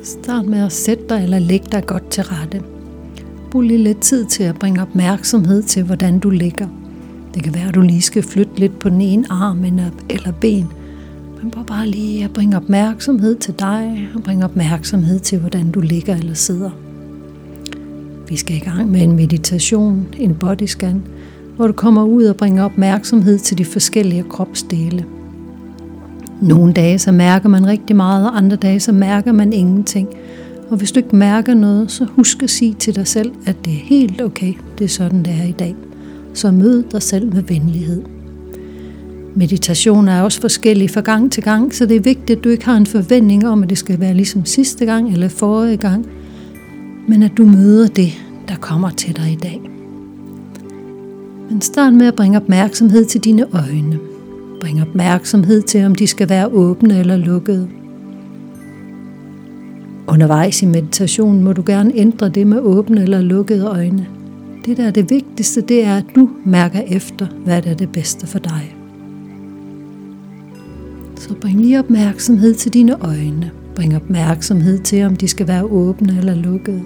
Start med at sætte dig eller lægge dig godt til rette. Brug lige lidt tid til at bringe opmærksomhed til, hvordan du ligger. Det kan være, at du lige skal flytte lidt på den ene arm eller ben. Men prøv bare lige at bringe opmærksomhed til dig, og bringe opmærksomhed til, hvordan du ligger eller sidder. Vi skal i gang med en meditation, en bodyscan, hvor du kommer ud og bringer opmærksomhed til de forskellige kropsdele. Nogle dage så mærker man rigtig meget, og andre dage så mærker man ingenting. Og hvis du ikke mærker noget, så husk at sige til dig selv, at det er helt okay, det er sådan det er i dag. Så mød dig selv med venlighed. Meditation er også forskellig fra gang til gang, så det er vigtigt, at du ikke har en forventning om, at det skal være ligesom sidste gang eller forrige gang, men at du møder det, der kommer til dig i dag. Men start med at bringe opmærksomhed til dine øjne. Bring opmærksomhed til, om de skal være åbne eller lukkede. Undervejs i meditationen må du gerne ændre det med åbne eller lukkede øjne. Det, der er det vigtigste, det er, at du mærker efter, hvad der er det bedste for dig. Så bring lige opmærksomhed til dine øjne. Bring opmærksomhed til, om de skal være åbne eller lukkede.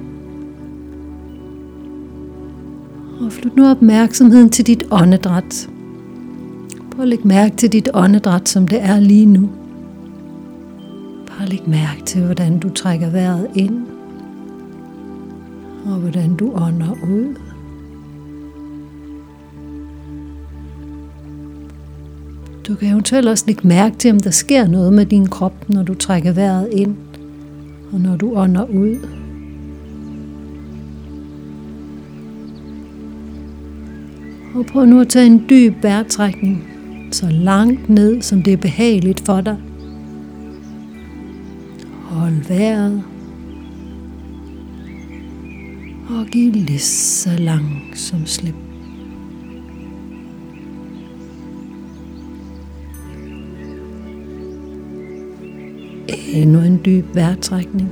Og flyt nu opmærksomheden til dit åndedræt. Prøv at lægge mærke til dit åndedræt, som det er lige nu. Bare læg mærke til, hvordan du trækker vejret ind, og hvordan du ånder ud. Du kan eventuelt også lægge mærke til, om der sker noget med din krop, når du trækker vejret ind, og når du ånder ud. Og prøv nu at tage en dyb vejrtrækning, så langt ned, som det er behageligt for dig. Hold vejret. Og giv lige så langsomt slip. Endnu en dyb vejrtrækning.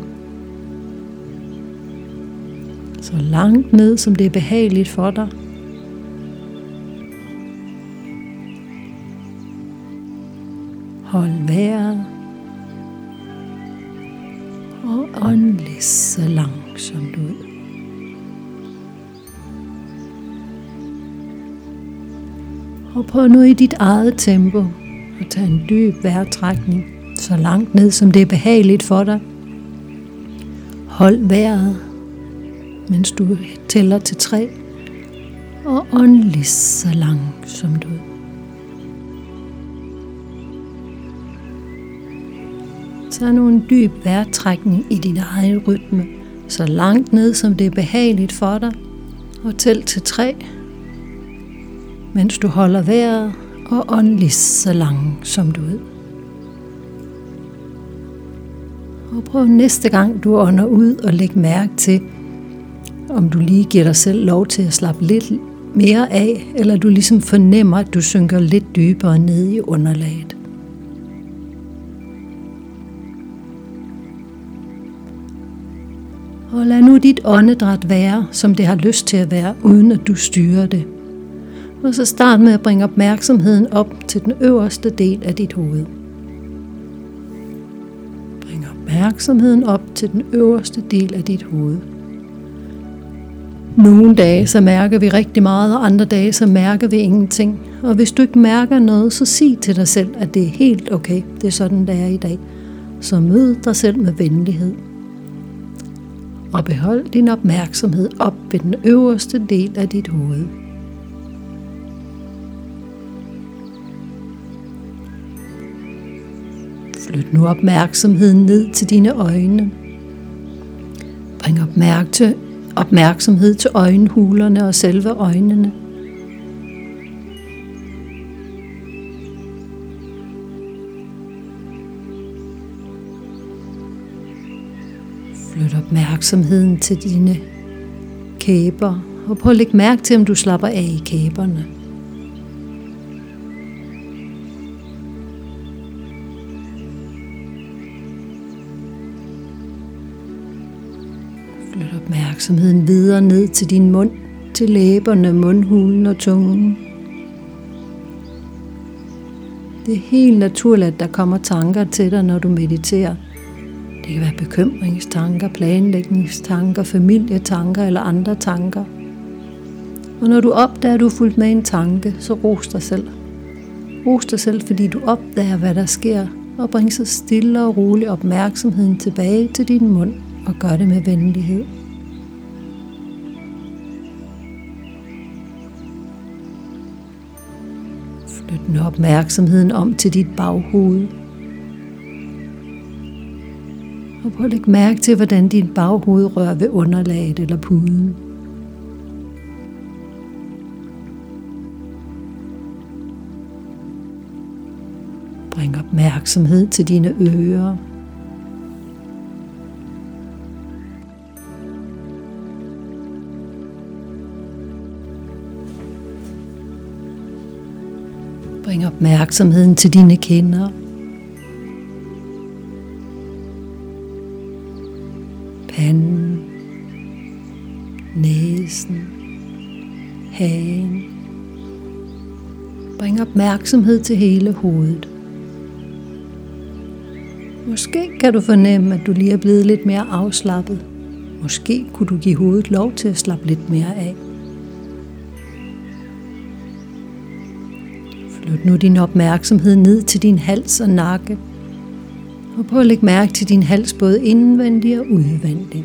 Så langt ned, som det er behageligt for dig. Hold vejret. Og ånd lige så langsomt ud. Og prøv nu i dit eget tempo at tage en dyb vejrtrækning, så langt ned, som det er behageligt for dig. Hold vejret, mens du tæller til 3, og ånd lige så langsomt ud. Tag nu en dyb vejrtrækning i din egen rytme, så langt ned, som det er behageligt for dig, og tæl til 3, mens du holder vejret, og ånd lige så langsomt ud. Og prøv næste gang du ånder ud og læg mærke til, om du lige giver dig selv lov til at slappe lidt mere af, eller du ligesom fornemmer, at du synker lidt dybere ned i underlaget. Og lad nu dit åndedræt være, som det har lyst til at være, uden at du styrer det. Og så start med at bringe opmærksomheden op til den øverste del af dit hoved. Bring opmærksomheden op til den øverste del af dit hoved. Nogle dage så mærker vi rigtig meget, og andre dage så mærker vi ingenting. Og hvis du ikke mærker noget, så sig til dig selv, at det er helt okay. Det er sådan, det er i dag. Så mød dig selv med venlighed. Og behold din opmærksomhed op ved den øverste del af dit hoved. Flyt nu opmærksomheden ned til dine øjne. Bring opmærksomhed til øjenhulerne og selve øjnene. Flyt opmærksomheden til dine kæber, og prøv at lægge mærke til, om du slapper af i kæberne. Flyt opmærksomheden videre ned til din mund, til læberne, mundhulen og tungen. Det er helt naturligt, at der kommer tanker til dig, når du mediterer. Det Det kan være bekymringstanker, planlægningstanker, familietanker eller andre tanker. Og når du opdager, at du er fulgt med en tanke, så ros dig selv. Ros dig selv, fordi du opdager, hvad der sker, og bring så stille og roligt opmærksomheden tilbage til din mund, og gør det med venlighed. Flyt nu opmærksomheden om til dit baghoved. Og prøv at lægge mærke til, hvordan dit baghoved rører ved underlaget eller puden. Bring opmærksomhed til dine ører. Bring opmærksomheden til dine kinder. Panden, næsen, hagen. Bring opmærksomhed til hele hovedet. Måske kan du fornemme, at du lige er blevet lidt mere afslappet. Måske kunne du give hovedet lov til at slappe lidt mere af. Flyt nu din opmærksomhed ned til din hals og nakke. Og prøv at lægge mærke til din hals både indvendig og udvendig.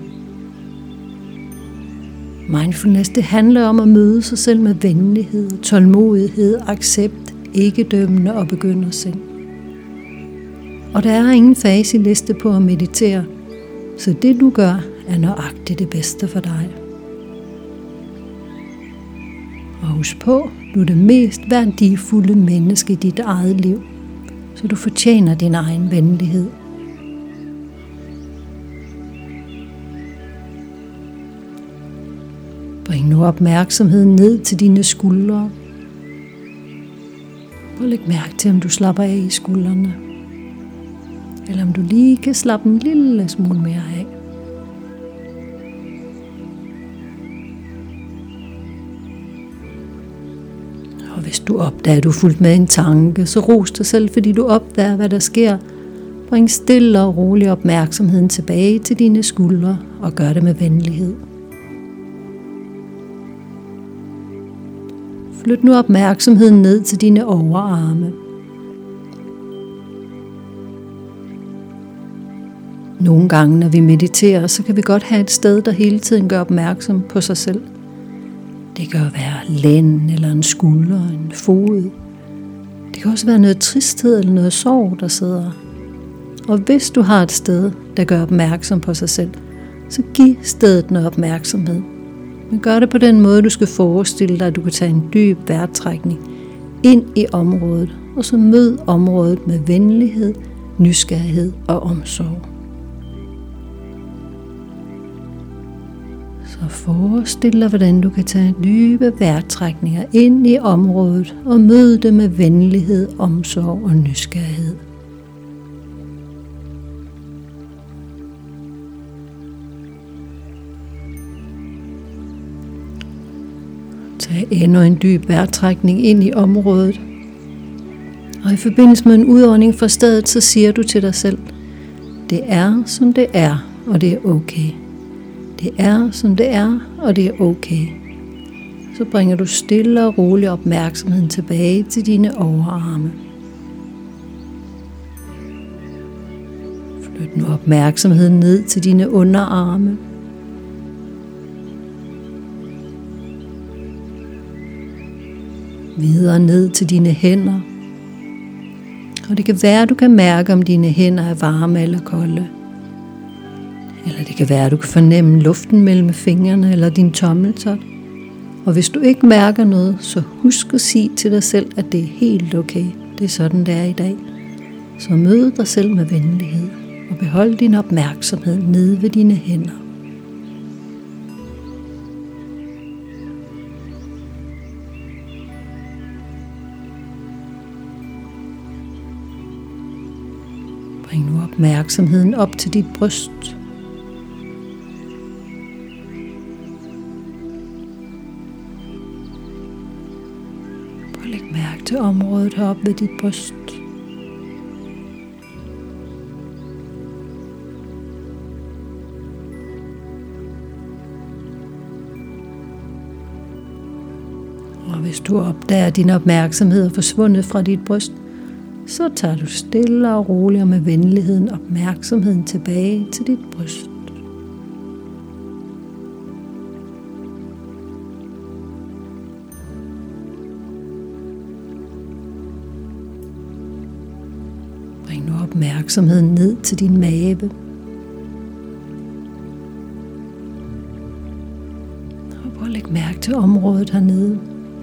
Mindfulness, det handler om at møde sig selv med venlighed, tålmodighed, accept, ikke-dømmende og begyndersind. Og der er ingen facitliste på at meditere, så det du gør er nøjagtigt det bedste for dig. Og husk på, du er det mest værdifulde menneske i dit eget liv, så du fortjener din egen venlighed. Bring nu opmærksomheden ned til dine skuldre. Prøv at lægge mærke til, om du slapper af i skuldrene. Eller om du lige kan slappe en lille smule mere af. Og hvis du opdager, at du er fulgt med en tanke, så ros dig selv, fordi du opdager, hvad der sker. Bring stille og rolig opmærksomheden tilbage til dine skuldre og gør det med venlighed. Flyt nu opmærksomheden ned til dine overarme. Nogle gange, når vi mediterer, så kan vi godt have et sted, der hele tiden gør opmærksom på sig selv. Det kan være lænden eller en skulder, en fod. Det kan også være noget tristhed eller noget sorg, der sidder. Og hvis du har et sted, der gør opmærksom på sig selv, så giv stedet noget opmærksomhed. Men gør det på den måde, du skal forestille dig, at du kan tage en dyb vejrtrækning ind i området, og så mød området med venlighed, nysgerrighed og omsorg. Så forestil dig, hvordan du kan tage dybe vejrtrækninger ind i området og møde det med venlighed, omsorg og nysgerrighed. Tag endnu en dyb vejrtrækning ind i området. Og i forbindelse med en udånding fra stedet, så siger du til dig selv, det er som det er, og det er okay. Det er som det er, og det er okay. Så bringer du stille og roligt opmærksomheden tilbage til dine overarme. Flyt nu opmærksomheden ned til dine underarme. Videre ned til dine hænder. Og det kan være, at du kan mærke, om dine hænder er varme eller kolde. Eller det kan være, at du kan fornemme luften mellem fingrene eller din tommeltot. Og hvis du ikke mærker noget, så husk at sige til dig selv, at det er helt okay. Det er sådan, det er i dag. Så mød dig selv med venlighed og behold din opmærksomhed nede ved dine hænder. Bring nu opmærksomheden op til dit bryst. Prøv at lægge mærke til området heroppe ved dit bryst. Og hvis du opdager, at din opmærksomhed er forsvundet fra dit bryst, så tager du stille og roligt og med venligheden opmærksomheden tilbage til dit bryst. Bring nu opmærksomheden ned til din mave. Og prøv at lægge mærke til området hernede.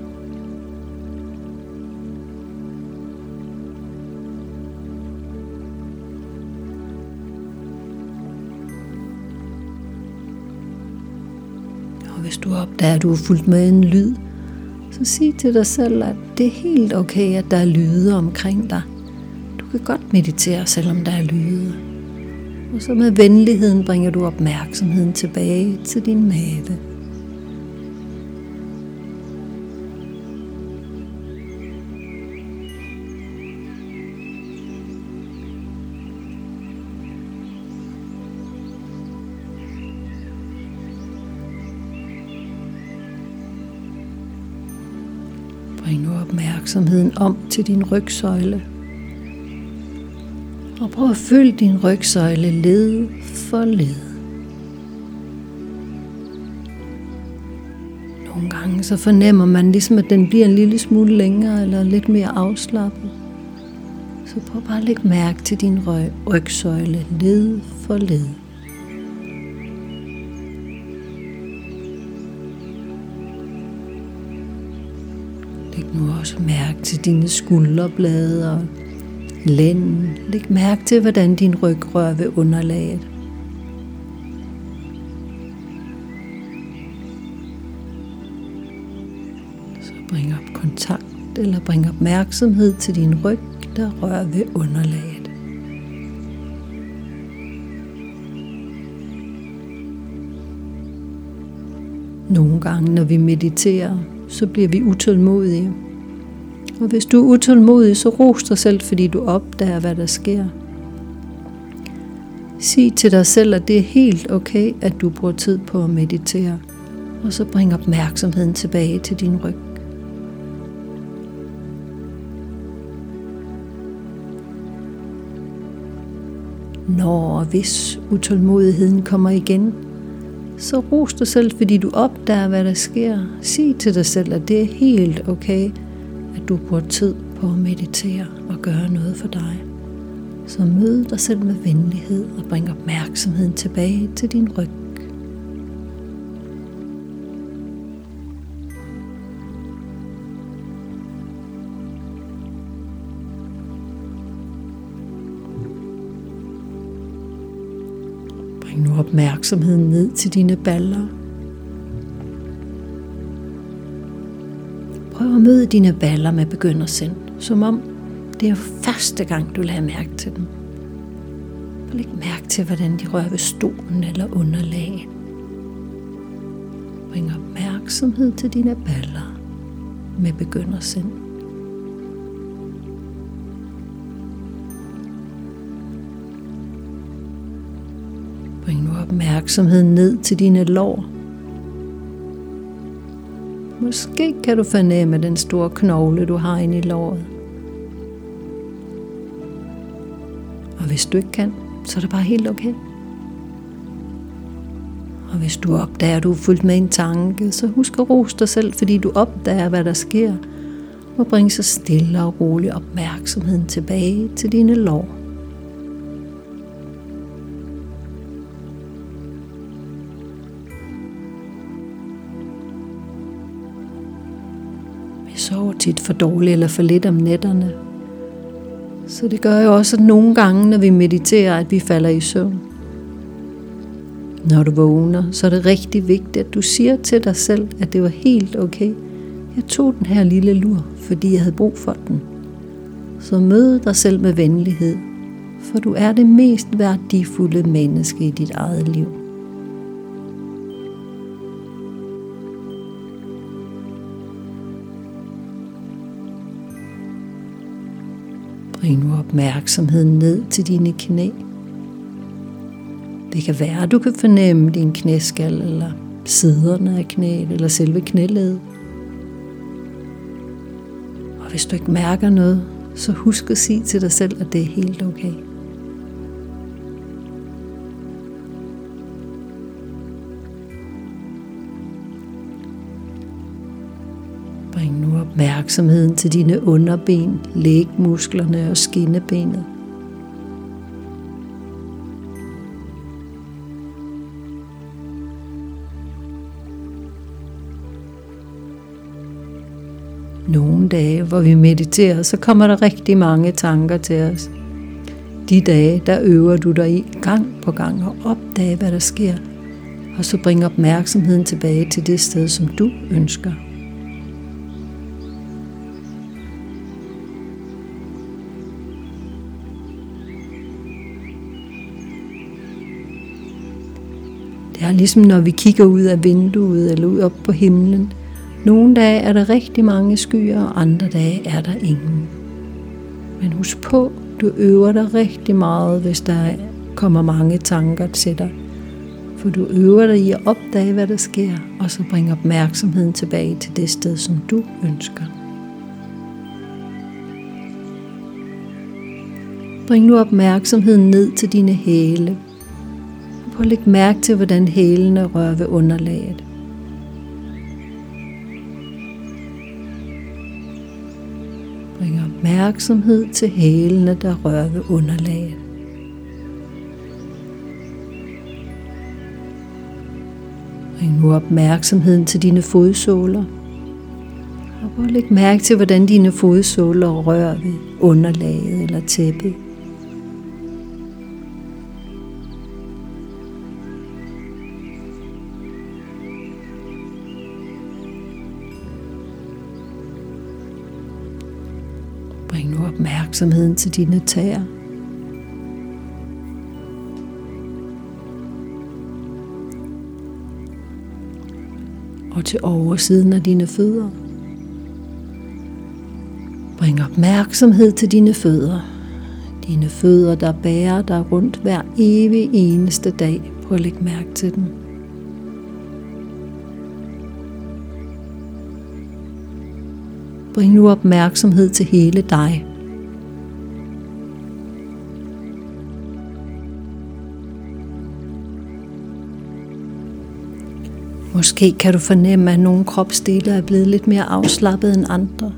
Og hvis du opdager, at du er fulgt med en lyd, så sig til dig selv, at det er helt okay, at der er lyde omkring dig. Du kan godt meditere, selvom der er lyde. Og så med venligheden bringer du opmærksomheden tilbage til din mave. Bring nu opmærksomheden om til din rygsøjle. Og prøv at følge din rygsøjle led for led. Nogle gange så fornemmer man ligesom, at den bliver en lille smule længere eller lidt mere afslappet. Så prøv bare at lægge mærke til din rygsøjle led for led. Læg nu også mærke til dine skulderblade og lænden. Læg mærke til, hvordan din ryg rører ved underlaget. Så bring op kontakt eller bring opmærksomhed til din ryg, der rører ved underlaget. Nogle gange, når vi mediterer, så bliver vi utålmodige. Og hvis du er utålmodig, så ros dig selv, fordi du opdager, hvad der sker. Sig til dig selv, at det er helt okay, at du bruger tid på at meditere. Og så bring opmærksomheden tilbage til din ryg. Når og hvis utålmodigheden kommer igen, så ros dig selv, fordi du opdager, hvad der sker. Sig til dig selv, at det er helt okay, at du bruger tid på at meditere og gøre noget for dig. Så mød dig selv med venlighed og bring opmærksomheden tilbage til din ryg. Bring nu opmærksomheden ned til dine baller. Prøv at møde dine baller med begyndersind, som om det er første gang, du lader mærke til dem. Og læg mærke til, hvordan de rører ved stolen eller underlaget. Bring opmærksomhed til dine baller med begyndersind. Bring nu opmærksomheden ned til dine lår. Måske kan du fornemme den store knogle, du har inde i låret. Og hvis du ikke kan, så er det bare helt okay. Og hvis du opdager, at du er fuldt med en tanke, så husk at rose dig selv, fordi du opdager, hvad der sker. Og bring så stille og roligt opmærksomheden tilbage til dine lår. Sover tit for dårligt eller for lidt om nætterne. Så det gør jo også, at nogle gange, når vi mediterer, at vi falder i søvn. Når du vågner, så er det rigtig vigtigt, at du siger til dig selv, at det var helt okay. Jeg tog den her lille lur, fordi jeg havde brug for den. Så mød dig selv med venlighed, for du er det mest værdifulde menneske i dit eget liv. Bring nu opmærksomheden ned til dine knæ. Det kan være, at du kan fornemme din knæskal, eller siderne af knæet, eller selve knæledet. Og hvis du ikke mærker noget, så husk at sige til dig selv, at det er helt okay. Bring nu opmærksomheden til dine underben, lægmusklerne og skinnebenet. Nogle dage, hvor vi mediterer, så kommer der rigtig mange tanker til os. De dage, der øver du dig i gang på gang og opdage, hvad der sker, og så bring opmærksomheden tilbage til det sted, som du ønsker. Det er ligesom når vi kigger ud af vinduet eller ud op på himlen. Nogle dage er der rigtig mange skyer, og andre dage er der ingen. Men husk på, du øver dig rigtig meget, hvis der kommer mange tanker til dig. For du øver dig i at opdage, hvad der sker, og så bringe opmærksomheden tilbage til det sted, som du ønsker. Bring nu opmærksomheden ned til dine hæle. Prøv at lægge mærke til, hvordan hælene rører ved underlaget. Bring opmærksomhed til hælene, der rører ved underlaget. Bring nu opmærksomheden til dine fodsåler. Og prøv at lægge mærke til, hvordan dine fodsåler rører ved underlaget eller tæppet. Bring nu opmærksomheden til dine tæer. Og til oversiden af dine fødder. Bring opmærksomhed til dine fødder. Dine fødder, der bærer dig rundt hver evig eneste dag. Prøv at lægge mærke til dem. Bring nu opmærksomhed til hele dig. Måske kan du fornemme, at nogle kropsdele er blevet lidt mere afslappet end andre.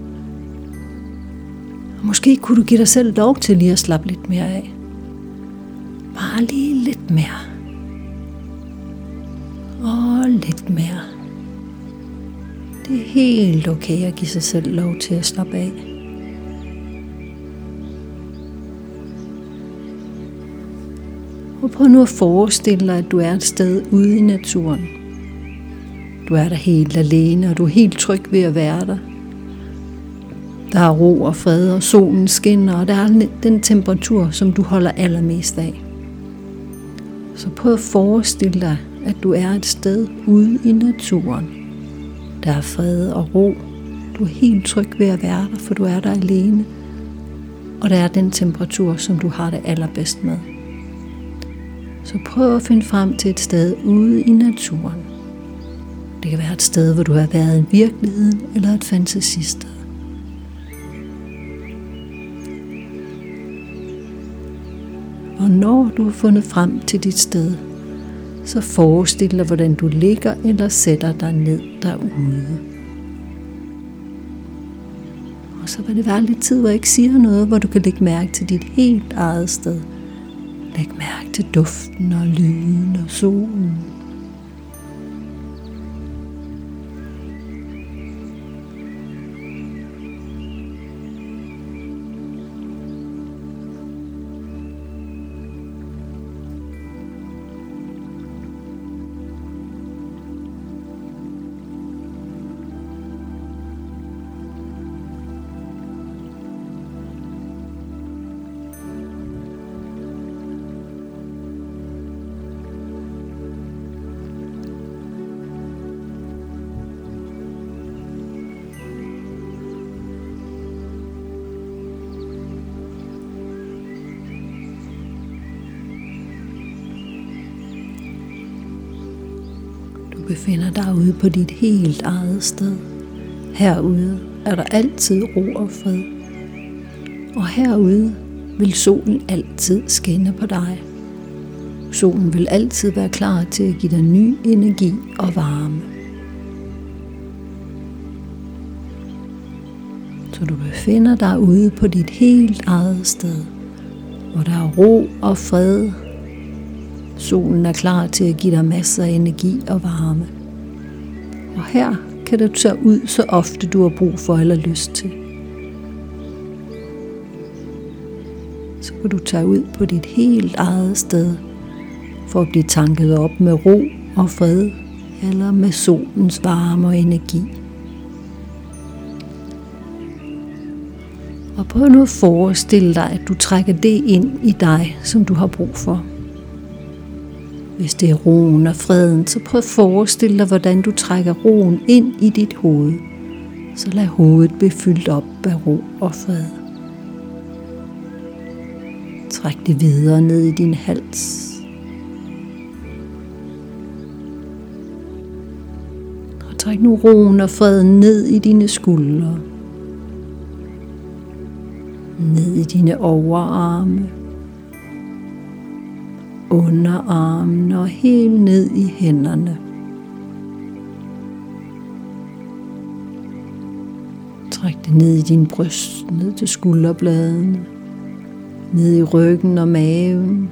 Måske kunne du give dig selv lov til lige at slappe lidt mere af. Bare lige lidt mere. Og lidt mere. Det er helt okay at give sig selv lov til at slappe af. Og prøv nu at forestille dig, at du er et sted ude i naturen. Du er der helt alene, og du er helt tryg ved at være der. Der er ro og fred, og solen skinner, og der er den temperatur, som du holder allermest af. Så prøv at forestille dig, at du er et sted ude i naturen. Der er fred og ro. Du er helt tryg ved at være der, for du er der alene. Og der er den temperatur, som du har det allerbedst med. Så prøv at finde frem til et sted ude i naturen. Det kan være et sted, hvor du har været i virkeligheden, eller et fantasisted. Og når du har fundet frem til dit sted, så forestil dig, hvordan du ligger eller sætter dig ned derude. Og så vil det være lidt tid, hvor jeg ikke siger noget, hvor du kan lægge mærke til dit helt eget sted. Læg mærke til duften og lyden og solen. Du befinder dig ude på dit helt eget sted. Herude er der altid ro og fred. Og herude vil solen altid skinne på dig. Solen vil altid være klar til at give dig ny energi og varme. Så du befinder dig ude på dit helt eget sted, hvor der er ro og fred. Solen er klar til at give dig masser af energi og varme. Og her kan du tage ud så ofte du har brug for eller lyst til. Så kan du tage ud på dit helt eget sted, for at blive tanket op med ro og fred, eller med solens varme og energi. Og prøv nu at forestille dig, at du trækker det ind i dig, som du har brug for. Hvis det er roen og freden, så prøv at forestille dig, hvordan du trækker roen ind i dit hoved. Så lad hovedet blive fyldt op af ro og fred. Træk det videre ned i din hals. Og træk nu roen og freden ned i dine skuldre. Ned i dine overarme. Underarmen og helt ned i hænderne. Træk det ned i din bryst, ned til skulderbladene, ned i ryggen og maven.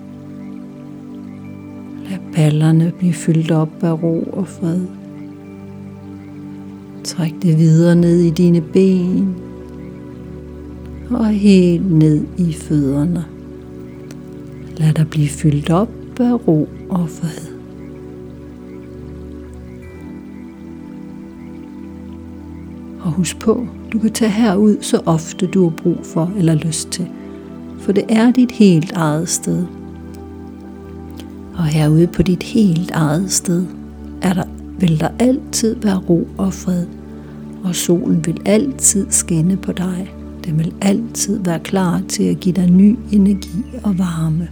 Lad ballerne blive fyldt op af ro og fred. Træk det videre ned i dine ben og helt ned i fødderne. Lad dig blive fyldt op af ro og fred. Og husk på, du kan tage herud så ofte du har brug for eller lyst til, for det er dit helt eget sted. Og herude på dit helt eget sted vil der altid være ro og fred, og solen vil altid skinne på dig. Den vil altid være klar til at give dig ny energi og varme.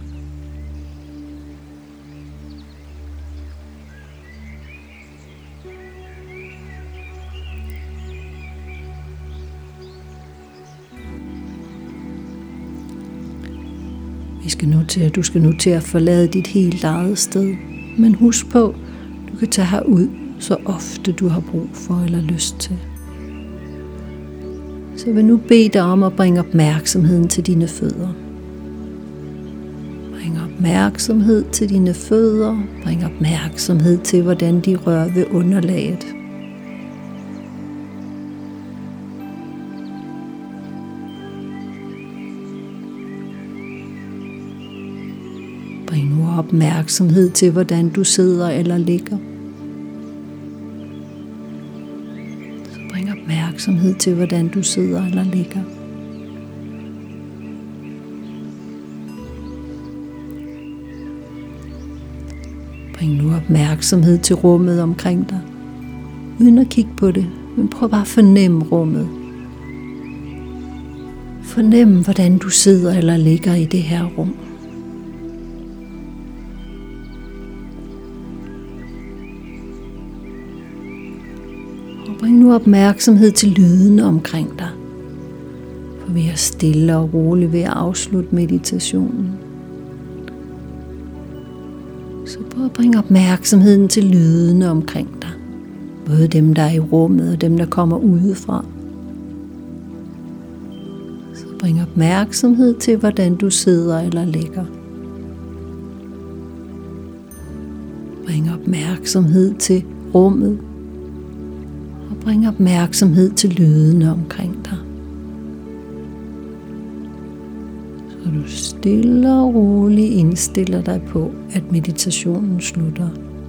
Du skal nu til at forlade dit helt eget sted, men husk på, du kan tage herud så ofte du har brug for eller lyst til. Så jeg vil nu bede dig om at bringe opmærksomheden til dine fødder. Bring opmærksomhed til dine fødder. Bring opmærksomhed til, hvordan de rører ved underlaget. Bring nu opmærksomhed til, hvordan du sidder eller ligger. Så bring opmærksomhed til, hvordan du sidder eller ligger. Bring nu opmærksomhed til rummet omkring dig. Uden at kigge på det, men prøv bare at fornemme rummet. Fornem, hvordan du sidder eller ligger i det her rum. Bring nu opmærksomhed til lydene omkring dig, for vi er stille og roligt ved at afslutte meditationen. Så prøv at bringe opmærksomheden til lydene omkring dig, både dem der er i rummet og dem der kommer udefra. Så bring opmærksomhed til, hvordan du sidder eller ligger. Bring opmærksomhed til rummet. Bring opmærksomhed til lydene omkring dig. Så du stille og roligt indstiller dig på, at meditationen slutter.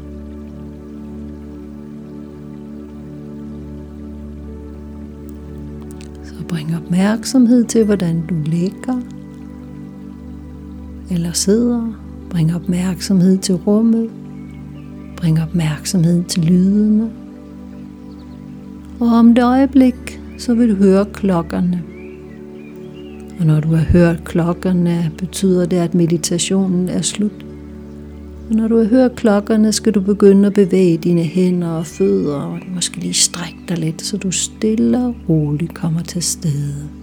Så bring opmærksomhed til, hvordan du ligger eller sidder. Bring opmærksomhed til rummet. Bring opmærksomhed til lydene. Og om et øjeblik, så vil du høre klokkerne. Og når du har hørt klokkerne, betyder det, at meditationen er slut. Så når du hører klokkerne, skal du begynde at bevæge dine hænder og fødder, og måske lige strække dig lidt, så du stille og roligt kommer til stede.